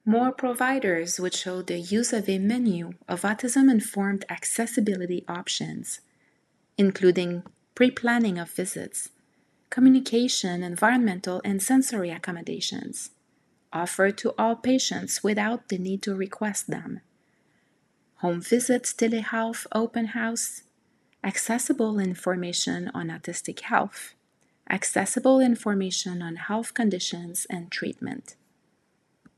More providers would show the use of a menu of autism-informed accessibility options, including pre-planning of visits, communication, environmental, and sensory accommodations, offered to all patients without the need to request them. Home visits, telehealth, open house, accessible information on autistic health, accessible information on health conditions and treatment.